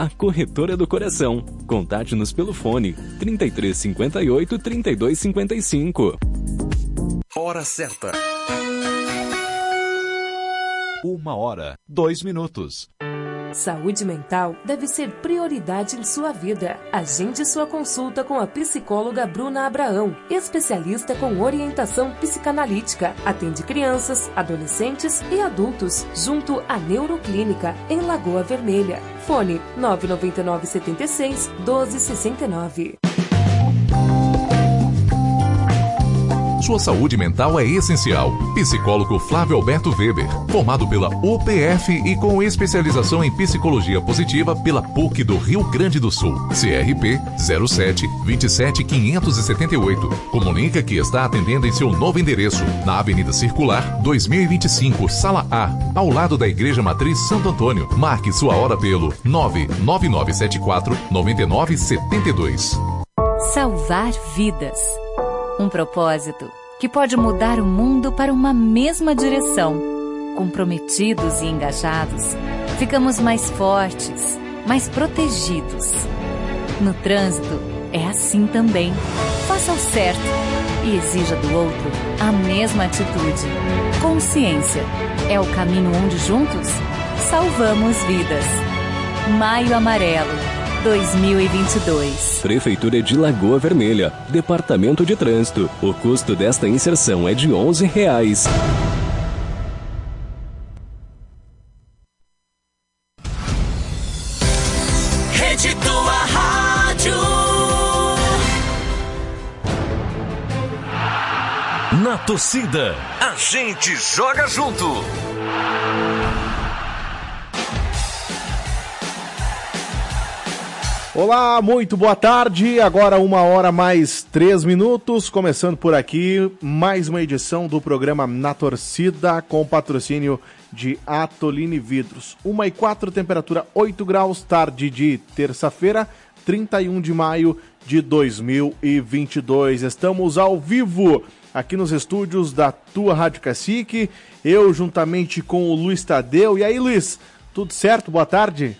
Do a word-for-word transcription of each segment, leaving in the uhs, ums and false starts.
a corretora do coração. Contate-nos pelo fone trinta e três, cinquenta e oito, trinta e dois, cinquenta e cinco. Hora certa. Uma hora, dois minutos. Saúde mental deve ser prioridade em sua vida. Agende sua consulta com a psicóloga Bruna Abraão, especialista com orientação psicanalítica. Atende crianças, adolescentes e adultos, junto à Neuroclínica, em Lagoa Vermelha. Fone nove nove nove, sete seis, um dois seis nove. Sua saúde mental é essencial. Psicólogo Flávio Alberto Weber, formado pela U P F e com especialização em psicologia positiva pela P U C do Rio Grande do Sul. C R P zero sete, vinte e sete, quinhentos e setenta e oito. Comunica que está atendendo em seu novo endereço, na Avenida Circular, dois mil e vinte e cinco, Sala A, ao lado da Igreja Matriz Santo Antônio. Marque sua hora pelo nove nove nove sete quatro, nove nove sete dois. Salvar vidas. Um propósito que pode mudar o mundo para uma mesma direção. Comprometidos e engajados, ficamos mais fortes, mais protegidos. No trânsito, é assim também. Faça o certo e exija do outro a mesma atitude. Consciência é o caminho onde juntos salvamos vidas. Maio Amarelo dois mil e vinte e dois. Prefeitura de Lagoa Vermelha, Departamento de Trânsito. O custo desta inserção é de onze reais. Rede Tua Rádio. Na torcida, a gente joga junto. Olá, muito boa tarde, agora uma hora mais três minutos, começando por aqui mais uma edição do programa Na Torcida com patrocínio de Atoline Vidros. Uma e quatro, temperatura oito graus, tarde de terça-feira, trinta e um de maio de dois mil e vinte e dois. Estamos ao vivo aqui nos estúdios da Tua Rádio Cacique, eu juntamente com o Luiz Tadeu. E aí, Luiz, tudo certo? Boa tarde.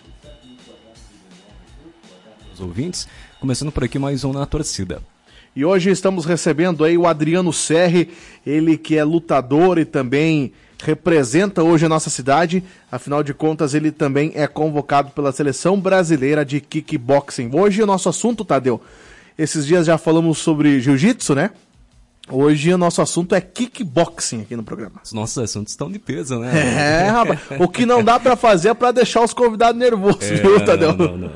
Ouvintes, começando por aqui mais um Na Torcida. E hoje estamos recebendo aí o Adriano Serri, ele que é lutador e também representa hoje a nossa cidade, afinal de contas ele também é convocado pela Seleção Brasileira de Kickboxing. Hoje o nosso assunto, Tadeu, esses dias já falamos sobre jiu-jitsu, né? Hoje o nosso assunto é kickboxing aqui no programa. Os nossos assuntos estão de peso, né? É, rapaz, o que não dá pra fazer é pra deixar os convidados nervosos, é, viu, Tadeu? Não, não, não.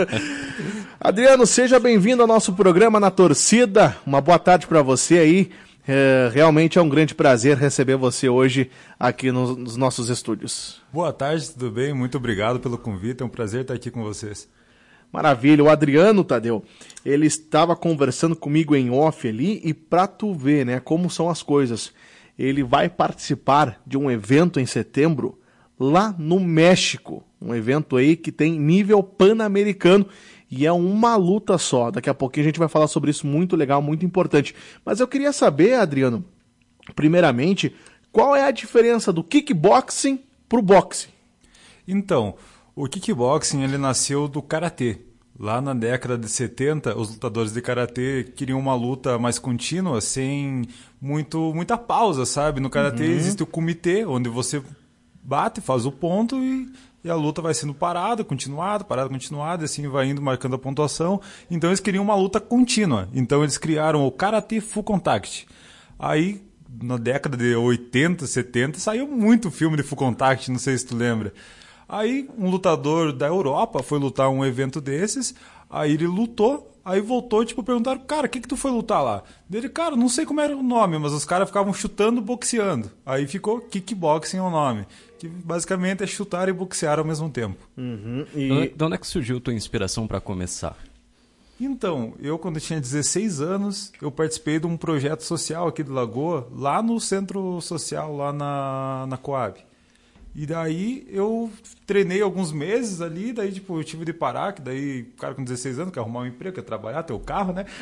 Adriano, seja bem-vindo ao nosso programa Na Torcida. Uma boa tarde para você aí. É, realmente é um grande prazer receber você hoje aqui nos, nos nossos estúdios. Boa tarde, tudo bem? Muito obrigado pelo convite. É um prazer estar aqui com vocês. Maravilha. O Adriano, Tadeu, ele estava conversando comigo em off ali e pra tu ver, né, como são as coisas. Ele vai participar de um evento em setembro lá no México. Um evento aí que tem nível pan-americano. E é uma luta só. Daqui a pouquinho a gente vai falar sobre isso, muito legal, muito importante. Mas eu queria saber, Adriano, primeiramente, qual é a diferença do kickboxing pro boxing? Então, o kickboxing ele nasceu do karatê. Lá na década de setenta, os lutadores de karatê queriam uma luta mais contínua, sem muito, muita pausa, sabe? No karatê uhum. existe o kumite, onde você bate, faz o ponto e... E a luta vai sendo parada, continuada, parada, continuada, e assim vai indo, marcando a pontuação. Então eles queriam uma luta contínua. Então eles criaram o Karate Full Contact. Aí, na década de oitenta, setenta, saiu muito filme de Full Contact, não sei se tu lembra. Aí um lutador da Europa foi lutar um evento desses, aí ele lutou, aí voltou, tipo, perguntaram, cara, o que que tu foi lutar lá? Dele, cara, não sei como era o nome, mas os caras ficavam chutando, boxeando. Aí ficou kickboxing o nome. Que basicamente é chutar e boxear ao mesmo tempo. Uhum, e... De onde é que surgiu a tua inspiração para começar? Então, eu quando tinha dezesseis anos, eu participei de um projeto social aqui de Lagoa, lá no centro social, lá na, na Coab. E daí eu treinei alguns meses ali, daí tipo, eu tive de parar, que daí o cara com dezesseis anos quer arrumar um emprego, quer trabalhar, ter o carro, né?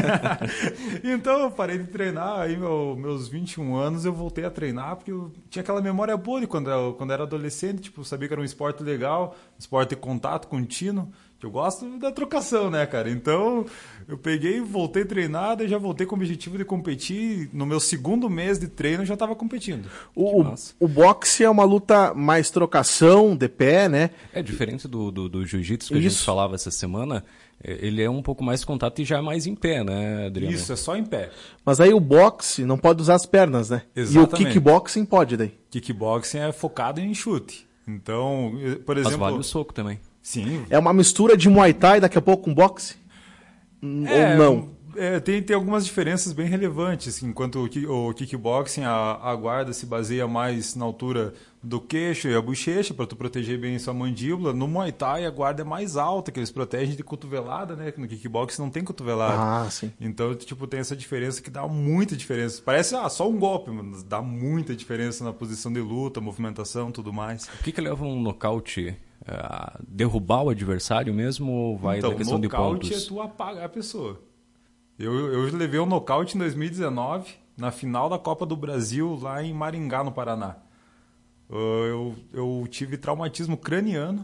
Então eu parei de treinar, aí meu, meus vinte e um anos eu voltei a treinar, porque eu tinha aquela memória boa de quando eu, quando eu era adolescente, tipo, sabia que era um esporte legal, esporte de contato contínuo, que eu gosto da trocação, né, cara? Então, eu peguei, voltei treinado e já voltei com o objetivo de competir. No meu segundo mês de treino, eu já estava competindo. O, o, o boxe é uma luta mais trocação, de pé, né? É diferente do, do, do jiu-jitsu que Isso. a gente falava essa semana. Ele é um pouco mais contato e já é mais em pé, né, Adriano? Isso, é só em pé. Mas aí o boxe não pode usar as pernas, né? Exatamente. E o kickboxing pode daí? Kickboxing é focado em chute. Então, por exemplo... Mas vale o soco também. Sim. É uma mistura de Muay Thai daqui a pouco com boxe? É, Ou não? É, tem, tem algumas diferenças bem relevantes. Enquanto o, o kickboxing, a, a guarda se baseia mais na altura do queixo e a bochecha, para tu proteger bem sua mandíbula. No Muay Thai, a guarda é mais alta, que eles protegem de cotovelada, né? No kickboxing não tem cotovelada. Ah, sim. Então, tipo, tem essa diferença que dá muita diferença. Parece ah, só um golpe, mas dá muita diferença na posição de luta, movimentação, tudo mais. O que que leva um nocaute? Uh, derrubar o adversário mesmo ou vai então, da questão de pontos? Então, nocaute é tu apagar a pessoa. Eu, eu levei um nocaute em dois mil e dezenove, na final da Copa do Brasil, lá em Maringá, no Paraná. Eu, eu tive traumatismo craniano.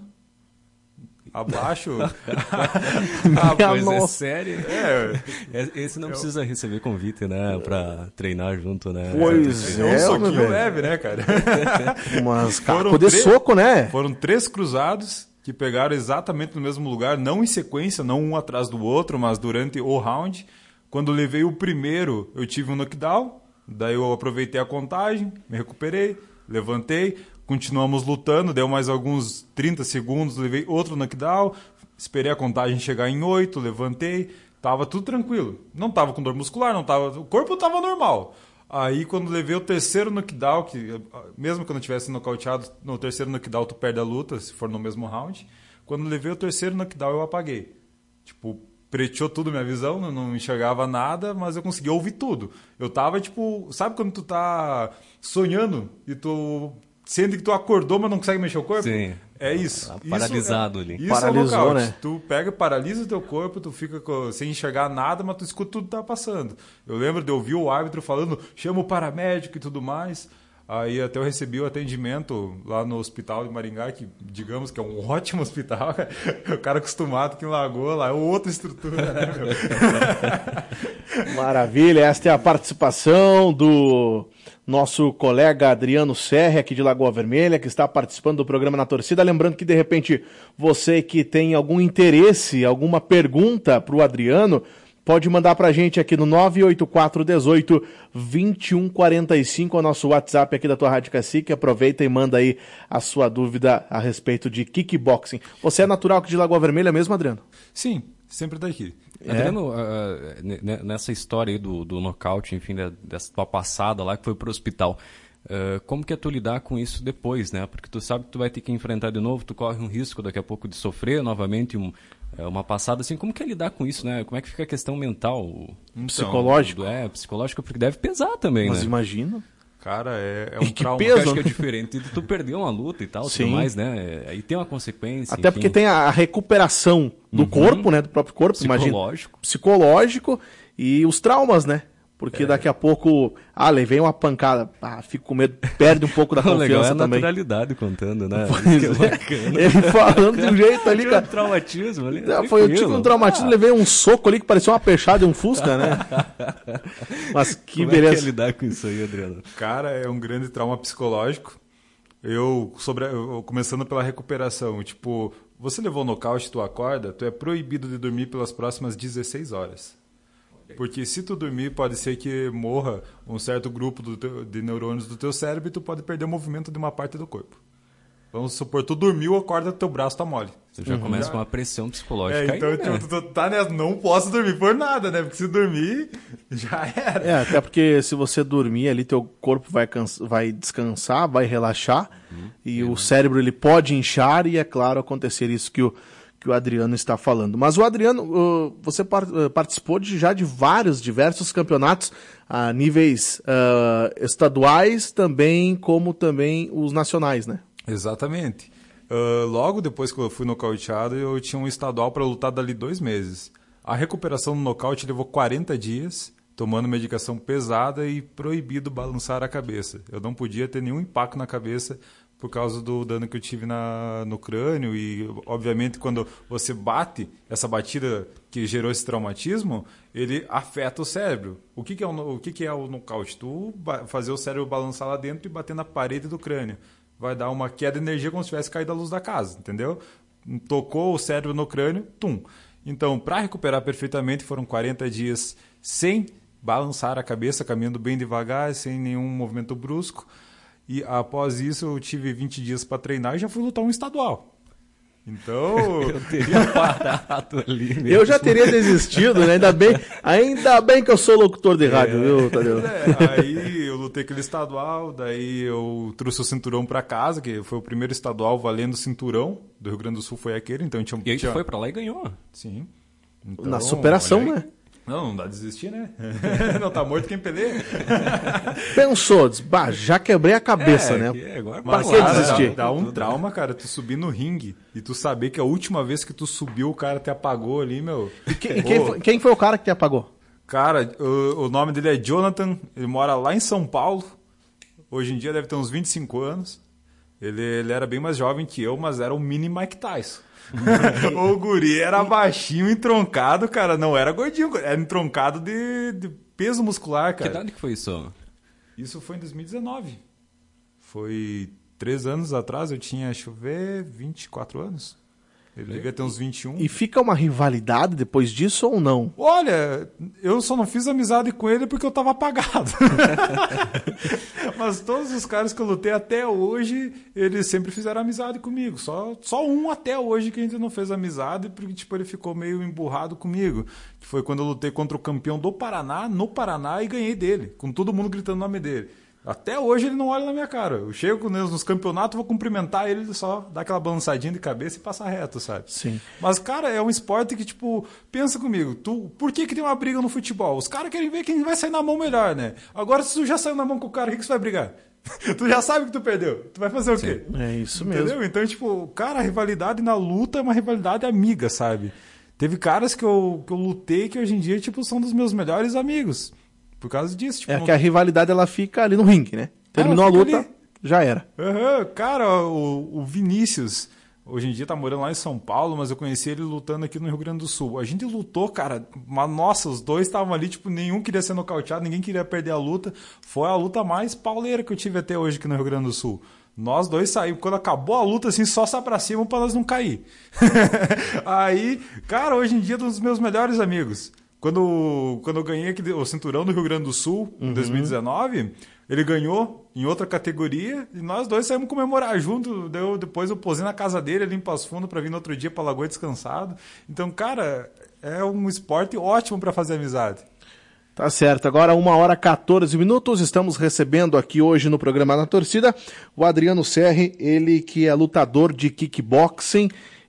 Abaixo. ah, pois é sério. É. Esse não eu... precisa receber convite, né? Pra treinar junto, né? Pois é. É um soquinho leve, né, cara? Umas caco de soco, né? Foram três cruzados que pegaram exatamente no mesmo lugar, não em sequência, não um atrás do outro, mas durante o round. Quando eu levei o primeiro, eu tive um knockdown. Daí eu aproveitei a contagem, me recuperei, levantei. Continuamos lutando, deu mais alguns trinta segundos, levei outro knockdown, esperei a contagem chegar em oito, levantei, tava tudo tranquilo. Não tava com dor muscular, não tava, o corpo tava normal. Aí quando levei o terceiro knockdown, que mesmo que eu não tivesse nocauteado, no terceiro knockdown tu perde a luta, se for no mesmo round. Quando levei o terceiro knockdown eu apaguei. Tipo, preteou tudo minha visão, não, não enxergava nada, mas eu consegui ouvir tudo. Eu tava tipo, sabe quando tu tá sonhando e tu... sendo que tu acordou, mas não consegue mexer o corpo? Sim. É isso. Tá paralisado isso é, ali. Isso Paralisou, é o né? Tu pega, paralisa o teu corpo, tu fica com, sem enxergar nada, mas tu escuta tudo que tá passando. Eu lembro de ouvir o árbitro falando, chama o paramédico e tudo mais. Aí até eu recebi o atendimento lá no hospital de Maringá, que digamos que é um ótimo hospital. O cara acostumado que em Lagoa lá é outra estrutura, né, meu? Maravilha, esta é a participação do nosso colega Adriano Serra, aqui de Lagoa Vermelha, que está participando do programa Na Torcida. Lembrando que, de repente, você que tem algum interesse, alguma pergunta para o Adriano, pode mandar para a gente aqui no nove oito quatro um oito, dois um quatro cinco, o nosso WhatsApp aqui da tua Rádio Cacique. Aproveita e manda aí a sua dúvida a respeito de kickboxing. Você é natural aqui de Lagoa Vermelha mesmo, Adriano? Sim, sempre daqui. É. Adriano, uh, nessa história aí do, do nocaute, enfim, da, dessa tua passada lá que foi pro hospital, uh, como que é tu lidar com isso depois, né? Porque tu sabe que tu vai ter que enfrentar de novo, tu corre um risco daqui a pouco de sofrer novamente um, uma passada assim. Como que é lidar com isso, né? Como é que fica a questão mental? Então, psicológico? É, psicológico, porque deve pesar também, mas né? Mas imagina... Cara, é, é um que trauma. peso, eu acho né? que é diferente de tu perder uma luta e tal, tudo mais, né? Aí tem uma consequência. Até enfim. porque tem a recuperação do uhum. corpo, né? Do próprio corpo, psicológico. Imagina. Psicológico. E os traumas, né? Porque é. daqui a pouco, ah, levei uma pancada, ah, fico com medo, perde um pouco da confiança legal é a também. Naturalidade contando, né? Pois é bacana. Ele falando de um jeito ali, cara. Um traumatismo ali. É, foi eu tive um traumatismo, ah. levei um soco ali que parecia uma peixada e um fusca, né? Mas que Como beleza. É que é lidar com isso aí, Adriano? Cara, é um grande trauma psicológico. Eu, sobre, eu, começando pela recuperação, tipo, você levou nocaute, tu acorda, tu é proibido de dormir pelas próximas dezesseis horas. Porque se tu dormir, pode ser que morra um certo grupo do teu, de neurônios do teu cérebro e tu pode perder o movimento de uma parte do corpo. Vamos supor, tu dormiu, acorda, teu braço tá mole. Você já uhum. começa com uma pressão psicológica. É, então aí, né? tu, tu, tu tá nessa, não posso dormir por nada, né? Porque se dormir, já era. É, até porque se você dormir ali, teu corpo vai, cansa, vai descansar, vai relaxar, uhum. e uhum. o cérebro ele pode inchar e, é claro, acontecer isso que o que o Adriano está falando. Mas o Adriano, uh, você par- uh, participou de, já de vários, diversos campeonatos a níveis uh, estaduais, também como também os nacionais, né? Exatamente. Uh, logo depois que eu fui nocauteado, eu tinha um estadual para lutar dali dois meses. A recuperação do nocaute levou quarenta dias, tomando medicação pesada e proibido balançar a cabeça. Eu não podia ter nenhum impacto na cabeça por causa do dano que eu tive na, no crânio e, obviamente, quando você bate, essa batida que gerou esse traumatismo, ele afeta o cérebro. O que, que, é, o, o que, que é o nocaute? Tu fazer o cérebro balançar lá dentro e bater na parede do crânio. Vai dar uma queda de energia como se tivesse caído a luz da casa, entendeu? Tocou o cérebro no crânio, tum. Então, para recuperar perfeitamente, foram quarenta dias sem balançar a cabeça, caminhando bem devagar, sem nenhum movimento brusco. E após isso, eu tive vinte dias para treinar e já fui lutar um estadual. Então, eu teria parado ali mesmo. Eu já teria desistido, né? Ainda bem, ainda bem que eu sou locutor de rádio, é, viu, Tadeu? É, aí eu lutei aquele estadual, daí eu trouxe o cinturão para casa, que foi o primeiro estadual valendo cinturão do Rio Grande do Sul, foi aquele. Então tinha, e aí tinha... foi para lá e ganhou. Sim. Então, na superação, né? Não, não dá de desistir, né? Não tá morto quem peleia. Pensou, diz, bah, já quebrei a cabeça, é, né? Que agora, Pra mas, que cara, desistir? Dá, dá um trauma, cara, tu subir no ringue e tu saber que a última vez que tu subiu, o cara te apagou ali, meu. E quem, e quem, foi, quem foi o cara que te apagou? Cara, o, o nome dele é Jonathan, ele mora lá em São Paulo. Hoje em dia deve ter uns vinte e cinco anos. Ele, ele era bem mais jovem que eu, mas era um mini Mike Tyson. O guri era baixinho, entroncado, cara. Não era gordinho, era entroncado de, de peso muscular, cara. Que idade que foi isso? Isso foi em dois mil e dezenove. Foi três anos atrás, eu tinha, deixa eu ver, vinte e quatro anos. Ele devia ter uns vinte e um. E fica uma rivalidade depois disso ou não? Olha, eu só não fiz amizade com ele porque eu tava apagado. Mas todos os caras que eu lutei até hoje, eles sempre fizeram amizade comigo. Só, só um até hoje que a gente não fez amizade, porque tipo, ele ficou meio emburrado comigo. Que foi quando eu lutei contra o campeão do Paraná, no Paraná, e ganhei dele, com todo mundo gritando o nome dele. Até hoje ele não olha na minha cara. Eu chego nos campeonatos, vou cumprimentar ele, ele só dá aquela balançadinha de cabeça e passa reto, sabe? Sim. Mas, cara, é um esporte que, tipo, pensa comigo, tu, por que que tem uma briga no futebol? Os caras querem ver quem vai sair na mão melhor, né? Agora, se tu já saiu na mão com o cara, o que que você vai brigar? Tu já sabe que tu perdeu. Tu vai fazer o quê? Sim. É isso Entendeu? mesmo. Então, tipo, cara, a rivalidade na luta é uma rivalidade amiga, sabe? Teve caras que eu, que eu lutei que hoje em dia, tipo, são dos meus melhores amigos. Por causa disso. Tipo, é não... que a rivalidade ela fica ali no ringue, né? Terminou a luta, ali. Já era. Uhum. Cara, o, o Vinícius, hoje em dia tá morando lá em São Paulo, mas eu conheci ele lutando aqui no Rio Grande do Sul. A gente lutou, cara, mas nossa, os dois estavam ali, tipo, nenhum queria ser nocauteado, ninguém queria perder a luta. Foi a luta mais pauleira que eu tive até hoje aqui no Rio Grande do Sul. Nós dois saímos. Quando acabou a luta, assim, só sai pra cima pra nós não cair. Aí, cara, hoje em dia é um dos meus melhores amigos. Quando, quando eu ganhei aqui, o cinturão do Rio Grande do Sul, em uhum. dois mil e dezenove, ele ganhou em outra categoria e nós dois saímos comemorar junto. Deu, depois eu posei na casa dele ali em Passo Fundo para vir no outro dia para Lagoa descansado. Então, cara, é um esporte ótimo para fazer amizade. Tá certo. Agora, uma hora e quatorze minutos, estamos recebendo aqui hoje no programa Na Torcida o Adriano Serri, ele que é lutador de kickboxing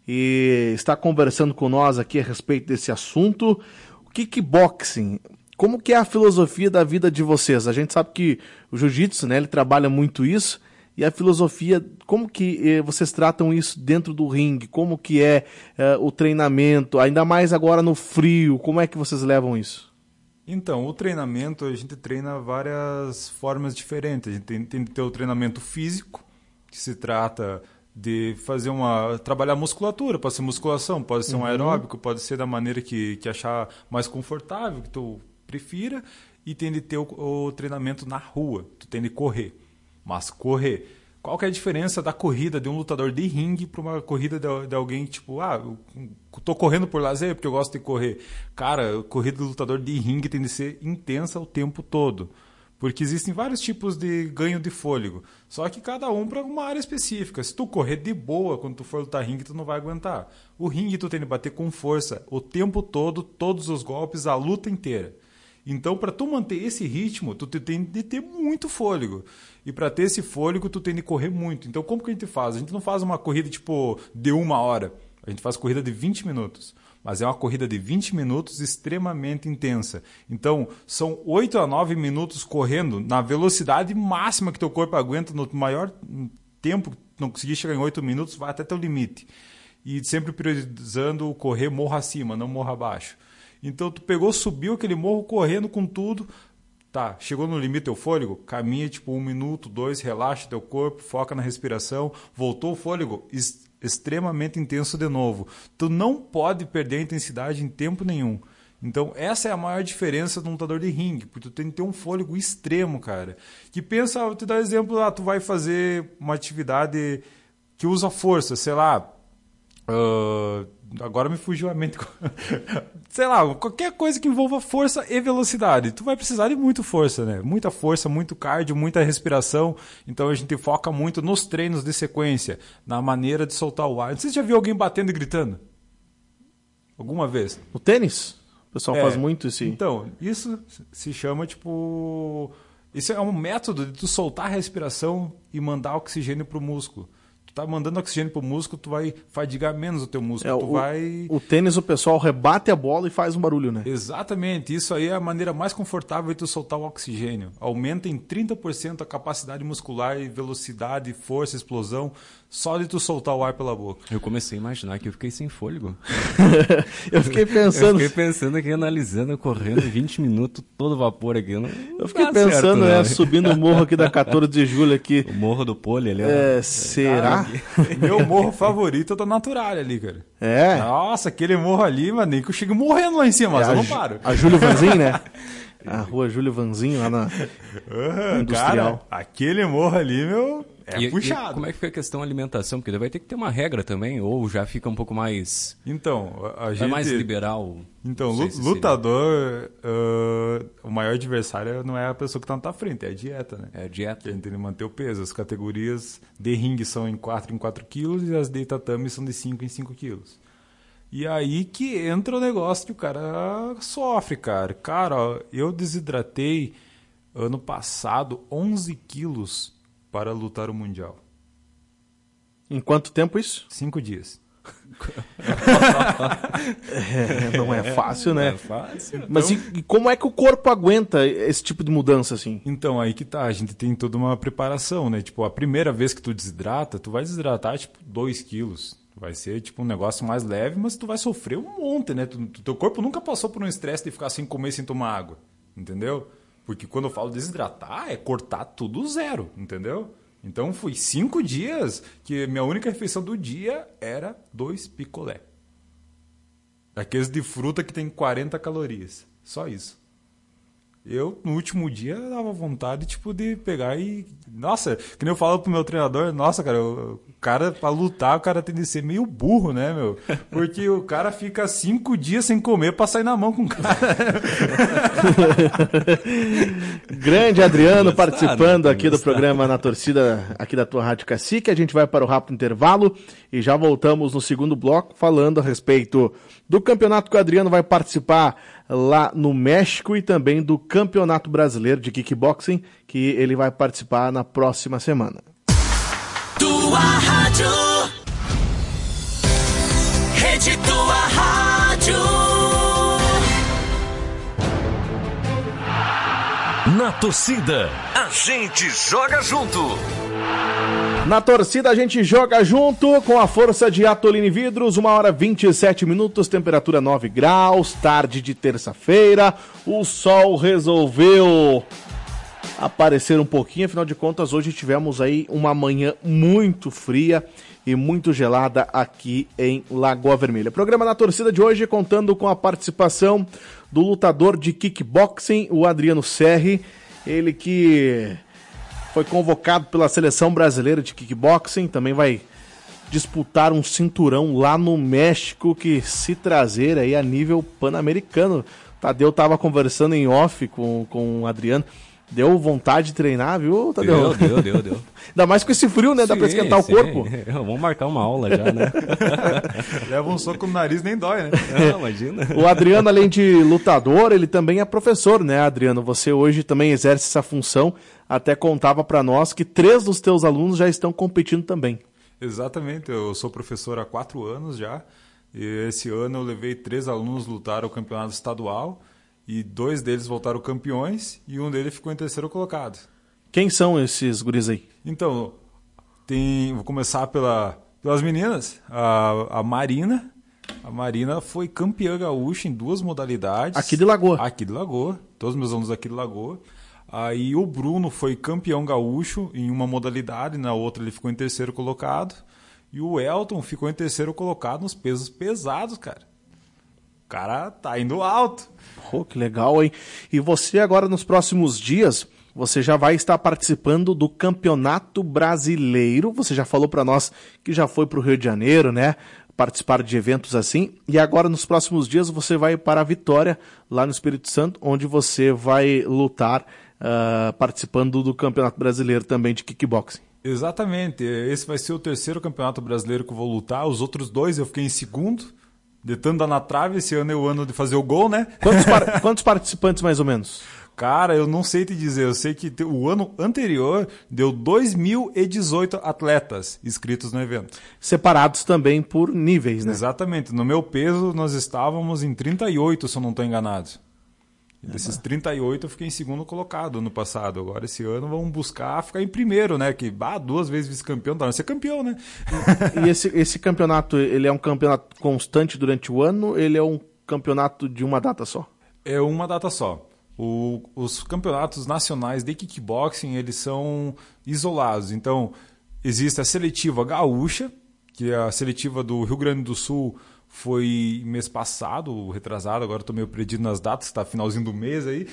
e está conversando com nós aqui a respeito desse assunto. Kickboxing, como que é a filosofia da vida de vocês? A gente sabe que o jiu-jitsu, né, ele trabalha muito isso, e a filosofia, como que eh, vocês tratam isso dentro do ringue? Como que é eh, o treinamento, ainda mais agora no frio, como é que vocês levam isso? Então, o treinamento, a gente treina várias formas diferentes. A gente tem, tem que ter o treinamento físico, que se trata de fazer uma... trabalhar musculatura, pode ser musculação, pode ser um aeróbico, pode ser da maneira que, que achar mais confortável, que tu prefira, e tem de ter o, o treinamento na rua, tu tem de correr, mas correr. Qual que é a diferença da corrida de um lutador de ringue para uma corrida de, de alguém, tipo, ah, eu tô correndo por lazer porque eu gosto de correr. Cara, a corrida do lutador de ringue tem de ser intensa o tempo todo. Porque existem vários tipos de ganho de fôlego. Só que cada um para uma área específica. Se tu correr de boa, quando tu for lutar ringue, tu não vai aguentar. O ringue tu tem de bater com força o tempo todo, todos os golpes, a luta inteira. Então, para tu manter esse ritmo, tu tem de ter muito fôlego. E para ter esse fôlego, tu tem de correr muito. Então, como que a gente faz? A gente não faz uma corrida tipo de uma hora. A gente faz corrida de vinte minutos. Mas é uma corrida de vinte minutos extremamente intensa. Então, são oito a nove minutos correndo na velocidade máxima que teu corpo aguenta, no maior tempo, não conseguir chegar em oito minutos, vai até teu limite. E sempre priorizando o correr morro acima, não morro abaixo. Então, tu pegou, subiu aquele morro correndo com tudo, Tá, chegou no limite teu fôlego, caminha tipo um minuto, dois, relaxa teu corpo, foca na respiração, voltou o fôlego, es- extremamente intenso de novo. Tu não pode perder a intensidade em tempo nenhum. Então, essa é a maior diferença do lutador de ringue, porque tu tem que ter um fôlego extremo, cara. Que pensa, vou te dar um exemplo, lá, tu vai fazer uma atividade que usa força, sei lá, uh, agora me fugiu a mente, sei lá, qualquer coisa que envolva força e velocidade, tu vai precisar de muita força, né? Muita força, muito cardio, muita respiração, então a gente foca muito nos treinos de sequência, na maneira de soltar o ar. Você já viu alguém batendo e gritando? Alguma vez? O tênis? O pessoal É, faz muito esse... Então, isso se chama, tipo... Isso é um método de tu soltar a respiração e mandar oxigênio pro músculo. Tu tá mandando oxigênio pro músculo, tu vai fadigar menos o teu músculo. É, tu o, vai... o tênis, o pessoal rebate a bola e faz um barulho, né? Exatamente. Isso aí é a maneira mais confortável de tu soltar o oxigênio. Aumenta em trinta por cento a capacidade muscular e velocidade, força, explosão, só de tu soltar o ar pela boca. Eu comecei a imaginar que eu fiquei sem fôlego. Eu fiquei pensando... Eu fiquei pensando aqui, analisando, correndo vinte minutos, todo vapor aqui. Não, Eu fiquei dá pensando, certo, né, não. subindo o morro aqui da quatorze de julho aqui. O Morro do Pole ali. ó. É, será? Meu morro favorito é da Naturalha ali, cara. É. Nossa, aquele morro ali, mano, nem que eu chego morrendo lá em cima, mas É, eu a não Ju- paro. A Júlio Vanzin, né? A rua Júlio Vanzin, lá na Aham, Industrial. Cara, aquele morro ali, meu, é E- puxado. e como é que fica a questão da alimentação? Porque daí vai ter que ter uma regra também, ou já fica um pouco mais... Então, a, a Vai gente... mais liberal? Então, Não sei lu- se seria. lutador, ah, o maior adversário não é a pessoa que tá na tua frente, é a dieta, né? É dieta. Que a gente tem que manter o peso. As categorias de ringue são em quatro em quatro quilos e as de tatame são de cinco em cinco quilos. E aí que entra o negócio que o cara sofre, cara. Cara, ó, eu desidratei ano passado onze quilos para lutar o Mundial. Em quanto tempo isso? Cinco dias. É, não é fácil, né? É fácil. Mas e, e como é que o corpo aguenta esse tipo de mudança, assim? Então, aí que tá, a gente tem toda uma preparação, né? Tipo, a primeira vez que tu desidrata, tu vai desidratar, tipo, dois quilos. Vai ser, tipo, um negócio mais leve, mas tu vai sofrer um monte, né? Tu, tu- teu corpo nunca passou por um estresse de ficar sem comer, sem tomar água, entendeu? Porque quando eu falo desidratar, é cortar tudo zero, entendeu? Então, foi cinco dias que minha única refeição do dia era dois picolé. Aqueles de fruta que tem quarenta calorias. Só isso. Eu, no último dia, dava vontade, tipo, de pegar e... Nossa, que nem eu falo pro meu treinador, nossa, cara, o o cara, pra lutar, o cara tem de ser meio burro, né, meu? Porque o cara fica cinco dias sem comer pra sair na mão com o cara. Grande Adriano participando né? aqui do programa Na Torcida, aqui da tua Rádio Cacique. A gente vai para o rápido intervalo e já voltamos no segundo bloco falando a respeito do campeonato que o Adriano vai participar lá no México e também do Campeonato Brasileiro de Kickboxing, que ele vai participar na próxima semana. Tua rádio. Rede Tua Rádio. Na torcida, a gente joga junto. Na torcida a gente joga junto com a força de Atoline Vidros, uma hora e vinte e sete minutos, temperatura nove graus, tarde de terça-feira, o sol resolveu aparecer um pouquinho, afinal de contas hoje tivemos aí uma manhã muito fria e muito gelada aqui em Lagoa Vermelha. Programa Na Torcida de hoje contando com a participação do lutador de kickboxing, o Adriano Serri, ele que foi convocado pela Seleção Brasileira de Kickboxing, também vai disputar um cinturão lá no México, que se trazer aí a nível pan-americano. Tadeu tava conversando em off com, com o Adriano, deu vontade de treinar, viu, Tadeu? Deu, deu, deu, deu. Ainda mais com esse frio, né? Dá pra Sim, esquentar sim. o corpo. Vamos marcar uma aula já, né? Leva um soco no nariz, nem dói, né? Não, imagina. O Adriano, além de lutador, ele também é professor, né, Adriano? Você hoje também exerce essa função. Até contava pra nós que três dos teus alunos já estão competindo também. Exatamente, eu sou professor há quatro anos já. E esse ano eu levei três alunos lutar o campeonato estadual. E dois deles voltaram campeões e um deles ficou em terceiro colocado. Quem são esses guris aí? Então, tem, vou começar pela, pelas meninas. A, a Marina. A Marina foi campeã gaúcha em duas modalidades. Aqui de Lagoa. Aqui de Lagoa. Todos os meus alunos aqui de Lagoa. Aí o Bruno foi campeão gaúcho em uma modalidade, na outra ele ficou em terceiro colocado. E o Elton ficou em terceiro colocado nos pesos pesados, cara. O cara tá indo alto. Oh, que legal, hein? E você agora, nos próximos dias, você já vai estar participando do Campeonato Brasileiro. Você já falou para nós que já foi para o Rio de Janeiro, né? Participar de eventos assim. E agora, nos próximos dias, você vai para a Vitória, lá no Espírito Santo, onde você vai lutar Uh, participando do Campeonato Brasileiro também de kickboxing. Exatamente, esse vai ser o terceiro Campeonato Brasileiro que eu vou lutar, os outros dois eu fiquei em segundo, de tanto dar na trave, esse ano é o ano de fazer o gol, né? Quantos, par- quantos participantes mais ou menos? Cara, eu não sei te dizer, eu sei que o ano anterior deu dois mil e dezoito atletas inscritos no evento. Separados também por níveis, né? Exatamente, no meu peso nós estávamos em trinta e oito, se eu não estou enganado. E desses trinta e oito eu fiquei em segundo colocado ano passado. Agora esse ano vamos buscar ficar em primeiro, né? Que bah, duas vezes vice-campeão, dá pra ser campeão, né? E esse, esse campeonato, ele é um campeonato constante durante o ano? Ele é um campeonato de uma data só? É uma data só. O, os campeonatos nacionais de kickboxing, eles são isolados. Então, existe a seletiva gaúcha, que é a seletiva do Rio Grande do Sul. Foi mês passado, retrasado, agora estou meio perdido nas datas, está finalzinho do mês aí.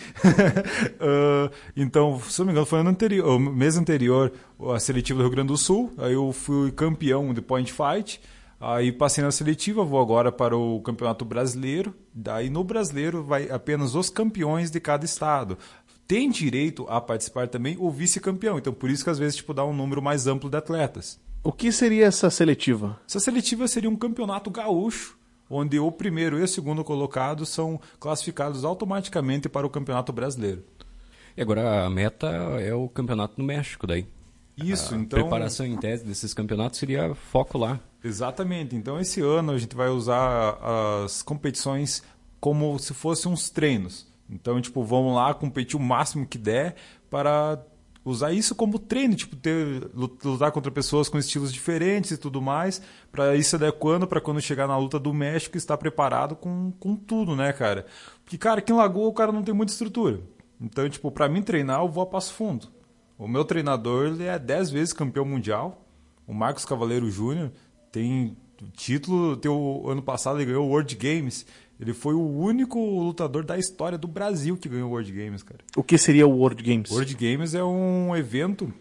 uh, então, se não me engano, foi ano anterior, mês anterior, a seletiva do Rio Grande do Sul. Aí eu fui campeão de Point Fight. Aí passei na seletiva, vou agora para o Campeonato Brasileiro. Daí no Brasileiro vai apenas os campeões de cada estado. Tem direito a participar também o vice-campeão. Então, por isso que às vezes tipo, dá um número mais amplo de atletas. O que seria essa seletiva? Essa seletiva seria um campeonato gaúcho, onde o primeiro e o segundo colocado são classificados automaticamente para o Campeonato Brasileiro. E agora a meta é o campeonato no México daí. Isso, a então... A preparação em tese desses campeonatos seria foco lá. Exatamente. Então esse ano a gente vai usar as competições como se fossem uns treinos. Então, tipo, vamos lá competir o máximo que der para... usar isso como treino, tipo, ter, lutar contra pessoas com estilos diferentes e tudo mais, para ir se adequando para quando chegar na luta do México estar preparado com, com tudo, né, cara? Porque, cara, aqui em Lagoa o cara não tem muita estrutura. Então, tipo, para mim treinar, eu vou a Passo Fundo. O meu treinador, ele é dez vezes campeão mundial. O Marcos Cavaleiro Júnior tem título, tem o, ano passado ele ganhou o World Games. Ele foi o único lutador da história do Brasil que ganhou o World Games, cara. O que seria o World Games? O World Games é um evento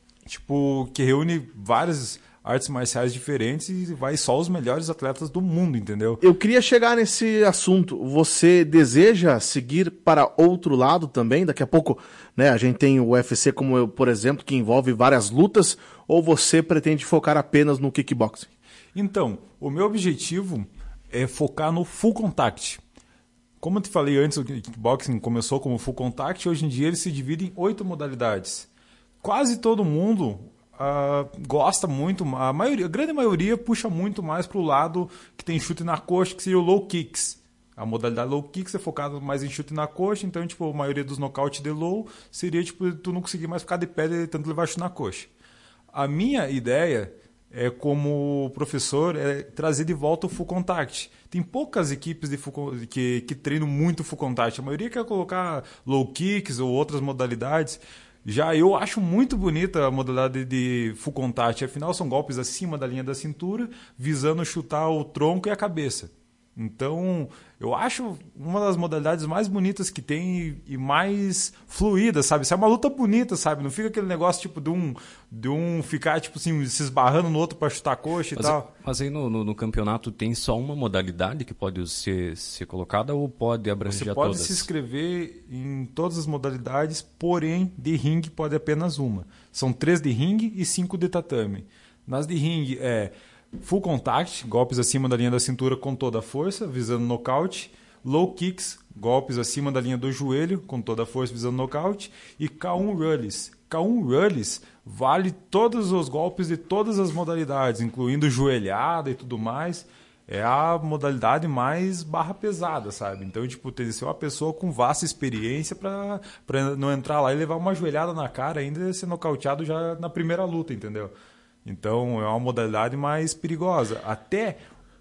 tipo, que reúne várias artes marciais diferentes e vai só os melhores atletas do mundo, entendeu? Eu queria chegar nesse assunto. Você deseja seguir para outro lado também? Daqui a pouco, né, a gente tem o U F C, como eu, por exemplo, que envolve várias lutas, ou você pretende focar apenas no kickboxing? Então, o meu objetivo é focar no full contact. Como eu te falei antes, o kickboxing começou como full contact, hoje em dia ele se divide em oito modalidades. Quase todo mundo uh, gosta muito, a, maioria, a grande maioria puxa muito mais para o lado que tem chute na coxa, que seria o low kicks. A modalidade low kicks é focada mais em chute na coxa, então tipo, a maioria dos nocaute de low seria tipo, tu não conseguir mais ficar de pé de tanto levar chute na coxa. A minha ideia é, como professor, é trazer de volta o full contact. Tem poucas equipes de full, que, que treinam muito full contact. A maioria quer colocar low kicks ou outras modalidades. Já eu acho muito bonita a modalidade de full contact. Afinal, são golpes acima da linha da cintura, visando chutar o tronco e a cabeça. Então, eu acho uma das modalidades mais bonitas que tem e mais fluídas, sabe? Isso é uma luta bonita, sabe? Não fica aquele negócio tipo de um, de um ficar tipo assim, se esbarrando no outro para chutar a coxa e mas, tal. Mas aí no, no, no campeonato tem só uma modalidade que pode ser, ser colocada ou pode abranger Você todas? pode se inscrever em todas as modalidades, porém de ringue pode apenas uma. São três de ringue e cinco de tatame. Nas de ringue é full contact, golpes acima da linha da cintura com toda a força, visando nocaute. Low kicks, golpes acima da linha do joelho, com toda a força, visando nocaute. E K um Rullies. K um Rullies vale todos os golpes de todas as modalidades, incluindo joelhada e tudo mais. É a modalidade mais barra pesada, sabe? Então, tipo, tem que ser uma pessoa com vasta experiência para não entrar lá e levar uma joelhada na cara ainda e ser nocauteado já na primeira luta, entendeu? Então, é uma modalidade mais perigosa. Até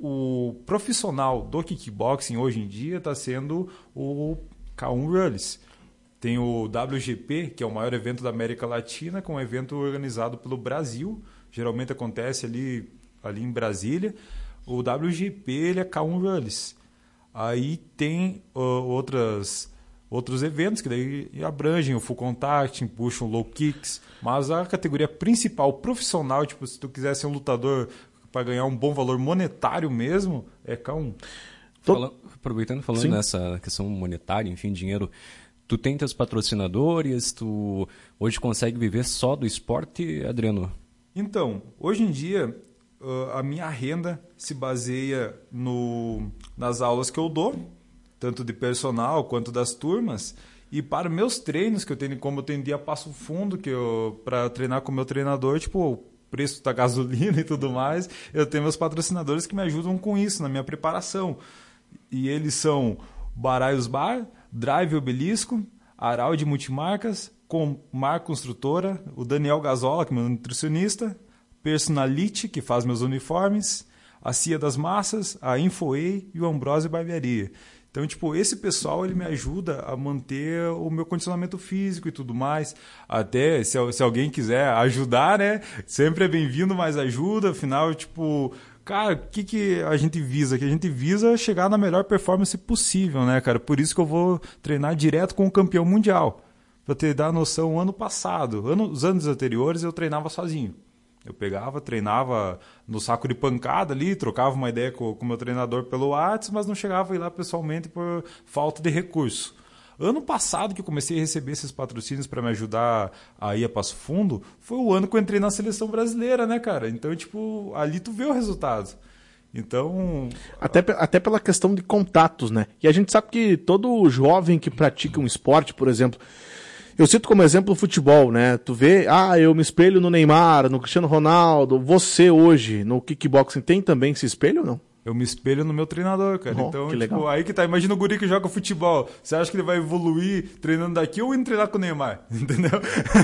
o profissional do kickboxing hoje em dia está sendo o K um Rullies. Tem o W G P, que é o maior evento da América Latina, que é um evento organizado pelo Brasil. Geralmente acontece ali, ali em Brasília. O W G P ele é K um Rallies. Aí tem uh, outras, outros eventos que daí abrangem o Full Contact, puxam Low Kicks. Mas a categoria principal, profissional, tipo, se tu quiser ser um lutador para ganhar um bom valor monetário mesmo, é K um. Fala, aproveitando, falando Sim. nessa questão monetária, enfim, dinheiro, tu tem teus patrocinadores, tu hoje consegue viver só do esporte, Adriano? Então, hoje em dia, uh, a minha renda se baseia no, nas aulas que eu dou, tanto de personal quanto das turmas, e para meus treinos, que eu tenho, como eu tenho dia passo fundo, que eu para treinar com o meu treinador, tipo, o preço da gasolina e tudo mais, eu tenho meus patrocinadores que me ajudam com isso, na minha preparação. E eles são Baraios Bar, Drive Obelisco, Araldi Multimarcas, com Mar Construtora, o Daniel Gazola, que é meu nutricionista, Personality, que faz meus uniformes, a Cia das Massas, a Infoei e o Ambrosio Barbearia. Então, tipo, esse pessoal ele me ajuda a manter o meu condicionamento físico e tudo mais. Até se, se alguém quiser ajudar, né? Sempre é bem-vindo, mais ajuda. Afinal, tipo, cara, o que, que a gente visa? Que a gente visa chegar na melhor performance possível, né, cara? Por isso que eu vou treinar direto com o campeão mundial. Pra te dar noção, ano passado, ano, os anos anteriores, eu treinava sozinho. Eu pegava, treinava no saco de pancada ali, trocava uma ideia com o meu treinador pelo WhatsApp, mas não chegava a ir lá pessoalmente por falta de recurso. Ano passado que eu comecei a receber esses patrocínios para me ajudar a ir a Passo Fundo, foi o ano que eu entrei na seleção brasileira, né, cara? Então, tipo, ali tu vê o resultado. Então... Até, até pela questão de contatos, né? E a gente sabe que todo jovem que pratica um esporte, por exemplo... Eu cito como exemplo o futebol, né? Tu vê, ah, eu me espelho no Neymar, no Cristiano Ronaldo. Você hoje, no kickboxing, tem também esse espelho ou não? Eu me espelho no meu treinador, cara. Oh, então, que tipo, legal. aí que tá. Imagina o guri que joga futebol. Você acha que ele vai evoluir treinando daqui ou indo treinar com o Neymar? Entendeu?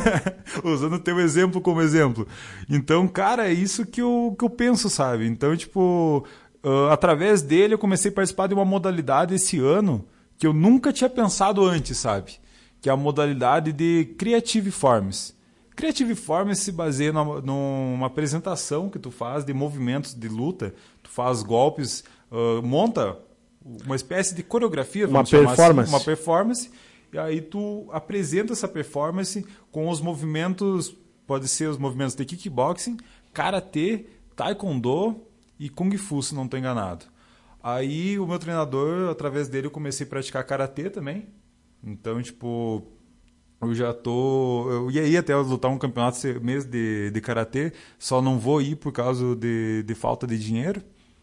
Usando o teu exemplo como exemplo. Então, cara, é isso que eu, que eu penso, sabe? Então, tipo, uh, através dele eu comecei a participar de uma modalidade esse ano que eu nunca tinha pensado antes, sabe? Que é a modalidade de Creative Forms. Creative Forms se baseia numa, numa apresentação que tu faz de movimentos de luta. Tu faz golpes, uh, monta uma espécie de coreografia, uma vamos chamar performance. assim, uma performance, e aí tu apresenta essa performance com os movimentos, pode ser os movimentos de kickboxing, karatê, taekwondo e kung fu, se não estou enganado. Aí o meu treinador, através dele, eu comecei a praticar karatê também. Então, tipo, eu já tô... Eu ia ir até lutar um campeonato esse mês de, de karatê, só não vou ir por causa de, de falta de dinheiro.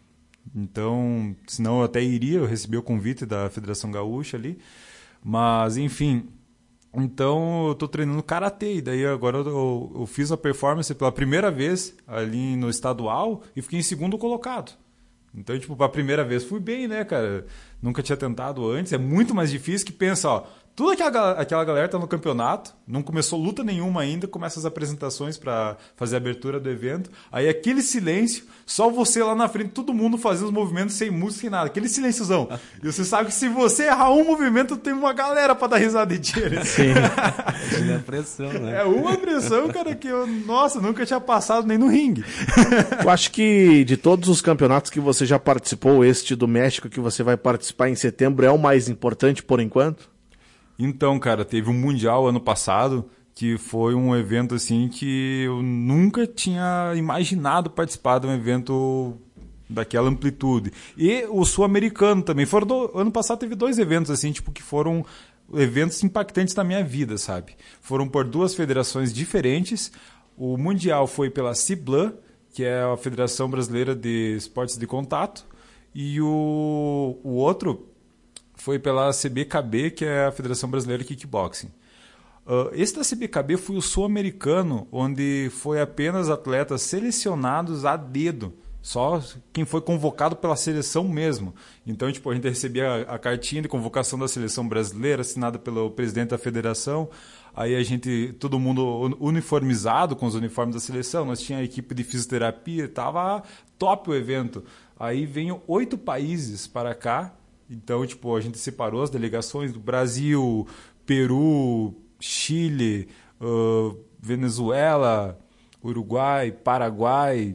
Então, senão eu até iria, eu recebi o convite da Federação Gaúcha ali. Mas, enfim, então eu tô treinando karatê. E daí agora eu, eu fiz a performance pela primeira vez ali no estadual e fiquei em segundo colocado. Então, tipo, pra primeira vez fui bem, né, cara? Nunca tinha tentado antes. É muito mais difícil que pensa, ó... Toda aquela, aquela galera tá no campeonato, não começou luta nenhuma ainda, começa as apresentações pra fazer a abertura do evento. Aí aquele silêncio, só você lá na frente, todo mundo fazendo os movimentos sem música, sem nada. Aquele silenciozão. E você sabe que se você errar um movimento, tem uma galera pra dar risada de tiro. Sim. É pressão, né? É uma pressão, cara, que eu, nossa, nunca tinha passado nem no ringue. Eu acho que de todos os campeonatos que você já participou, este do México que você vai participar em setembro é o mais importante por enquanto? Então, cara, teve um Mundial ano passado, que foi um evento assim que eu nunca tinha imaginado participar de um evento daquela amplitude. E o Sul-Americano também. Foram do... Ano passado teve dois eventos assim, tipo, que foram eventos impactantes na minha vida, sabe? Foram por duas federações diferentes. O Mundial foi pela CIBLAN, que é a Federação Brasileira de Esportes de Contato, e o, o outro foi pela C B K B, que é a Federação Brasileira de Kickboxing. Uh, esse da C B K B foi o sul-americano, onde foi apenas atletas selecionados a dedo, só quem foi convocado pela seleção mesmo. Então, tipo, a gente recebia a, a cartinha de convocação da seleção brasileira, assinada pelo presidente da federação. Aí a gente, todo mundo uniformizado com os uniformes da seleção. Nós tinha a equipe de fisioterapia, tava top o evento. Aí veio oito países para cá. Então, tipo, a gente separou as delegações do Brasil, Peru, Chile, uh, Venezuela, Uruguai, Paraguai,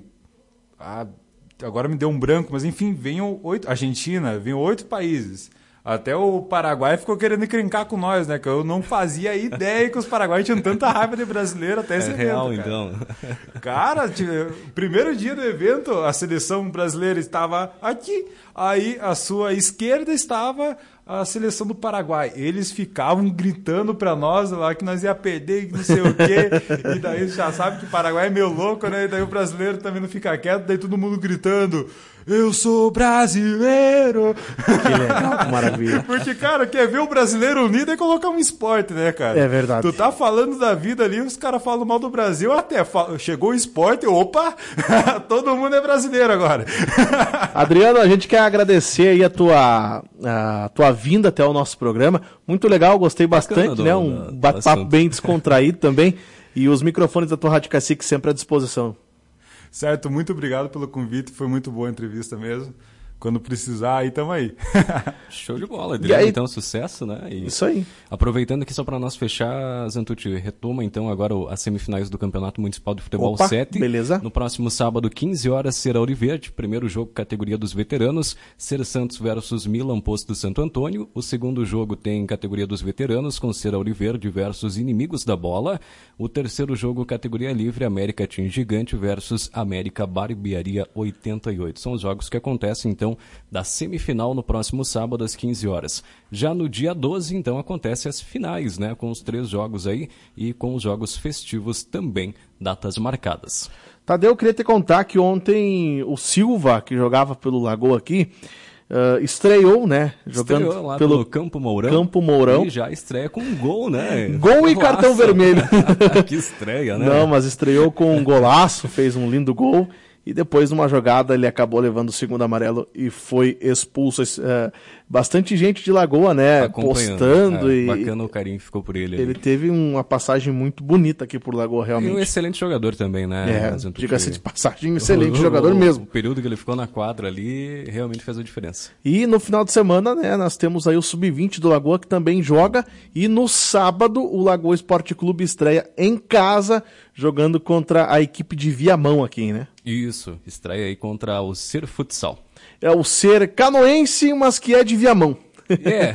ah, agora me deu um branco, mas enfim, venham oito, Argentina, venham oito países. Até o Paraguai ficou querendo encrencar com nós, né? Que eu não fazia ideia que os paraguaios tinham tanta raiva de brasileiro até esse é evento, real, cara. então. Cara, o primeiro dia do evento, a seleção brasileira estava aqui, aí a sua esquerda estava a seleção do Paraguai. Eles ficavam gritando pra nós lá que nós ia perder e não sei o quê. E daí já sabe que o Paraguai é meio louco, né? E daí o brasileiro também não fica quieto, daí todo mundo gritando: eu sou brasileiro! Que legal, que maravilha. Porque, cara, quer ver o brasileiro unido é colocar um esporte, né, cara? É verdade. Tu tá falando da vida ali, os caras falam mal do Brasil, até fa... chegou o esporte, opa! Todo mundo é brasileiro agora. Adriano, a gente quer agradecer aí a tua, a tua vinda até o nosso programa. Muito legal, gostei bastante, Bacana, né? do- Um do bate-papo assunto. bem descontraído também. E os microfones da tua Rádio Cacique sempre à disposição. Certo, muito obrigado pelo convite, foi muito boa a entrevista mesmo. Quando precisar, aí tamo aí. Show de bola, E Adriano, aí- então sucesso, né? E Isso aí. aproveitando aqui só para nós fechar, Zantucci, retoma então agora o- as semifinais do Campeonato Municipal de Futebol Opa, sete. beleza. No próximo sábado, quinze horas, Ser Auriverde, primeiro jogo categoria dos veteranos, Ser Santos versus Milan Posto Santo Antônio. O segundo jogo tem categoria dos veteranos com Ser Auriverde versus Inimigos da Bola. O terceiro jogo categoria livre, América Team Gigante versus América Barbearia oitenta e oito. São os jogos que acontecem então da semifinal no próximo sábado às quinze horas. Já no dia doze, então, acontecem as finais, né? Com os três jogos aí e com os jogos festivos também, datas marcadas. Tadeu, eu queria te contar que ontem o Silva, que jogava pelo Lagoa aqui, uh, estreou, né? Jogando Estreou lá pelo pelo Campo Mourão. Campo Mourão. E já estreia com um gol, né? Gol e cartão Nossa. vermelho. Que estreia, né? Não, mas estreou com um golaço, fez um lindo gol. E depois, numa jogada, ele acabou levando o segundo amarelo e foi expulso. É, bastante gente de Lagoa, né? Acompanhando. Postando. É, e bacana o carinho que ficou por ele. ele ali. teve uma passagem muito bonita aqui por Lagoa, E um realmente. excelente jogador também, né? É, Zantucci? diga-se de passagem, um excelente O- jogador o- mesmo. O período que ele ficou na quadra ali realmente fez a diferença. E no final de semana, né, nós temos aí o sub vinte do Lagoa que também joga. E no sábado, o Lagoa Esporte Clube estreia em casa, jogando contra a equipe de Viamão aqui, né? Isso, estreia aí contra o Ser Futsal. É o Ser canoense, mas que é de Viamão. É,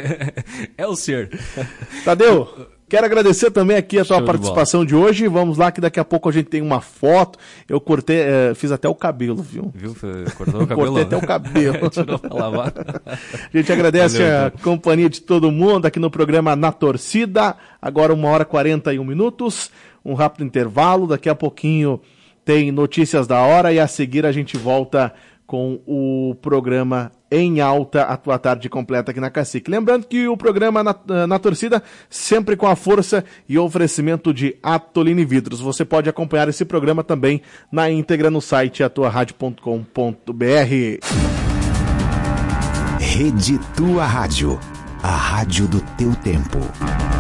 é o Ser. Tadeu, quero agradecer também aqui a tua Show de participação de, hoje. Vamos lá que daqui a pouco a gente tem uma foto. Eu cortei, eh, fiz até o cabelo, viu? Viu? Cortou o cabelo? Cortei até o cabelo. Tirou pra lavar. A gente agradece Valeu, a então. companhia de todo mundo aqui no programa Na Torcida. Agora uma hora e quarenta e um minutos. Um rápido intervalo. Daqui a pouquinho tem notícias da hora e a seguir a gente volta com o programa Em Alta, a tua tarde completa aqui na Cacique. Lembrando que o programa na, na Torcida, sempre com a força e oferecimento de Atoline Vidros. Você pode acompanhar esse programa também na íntegra no site atua rádio ponto com ponto br. Rede Tua Rádio, a rádio do teu tempo.